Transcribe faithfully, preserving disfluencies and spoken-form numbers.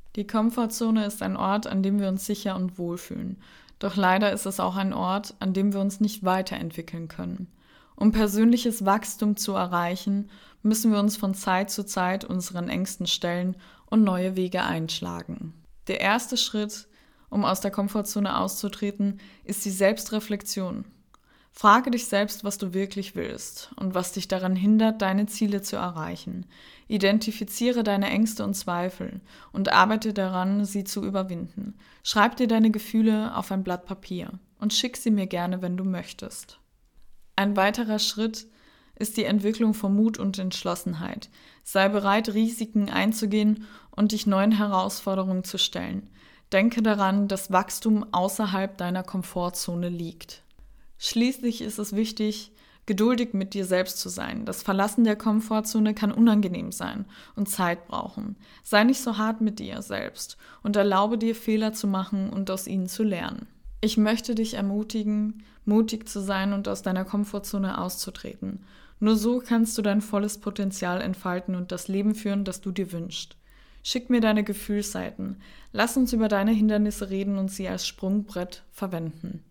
Die Komfortzone ist ein Ort, an dem wir uns sicher und wohl fühlen. Doch leider ist es auch ein Ort, an dem wir uns nicht weiterentwickeln können. Um persönliches Wachstum zu erreichen, müssen wir uns von Zeit zu Zeit unseren Ängsten stellen und neue Wege einschlagen. Der erste Schritt, um aus der Komfortzone auszutreten, ist die Selbstreflexion. Frage dich selbst, was du wirklich willst und was dich daran hindert, deine Ziele zu erreichen. Identifiziere deine Ängste und Zweifel und arbeite daran, sie zu überwinden. Schreib dir deine Gefühle auf ein Blatt Papier und schick sie mir gerne, wenn du möchtest. Ein weiterer Schritt ist die Entwicklung von Mut und Entschlossenheit. Sei bereit, Risiken einzugehen und dich neuen Herausforderungen zu stellen. Denke daran, dass Wachstum außerhalb deiner Komfortzone liegt. Schließlich ist es wichtig, geduldig mit dir selbst zu sein. Das Verlassen der Komfortzone kann unangenehm sein und Zeit brauchen. Sei nicht so hart mit dir selbst und erlaube dir, Fehler zu machen und aus ihnen zu lernen. Ich möchte dich ermutigen, mutig zu sein und aus deiner Komfortzone auszutreten. Nur so kannst du dein volles Potenzial entfalten und das Leben führen, das du dir wünschst. Schick mir deine Gefühlsseiten. Lass uns über deine Hindernisse reden und sie als Sprungbrett verwenden.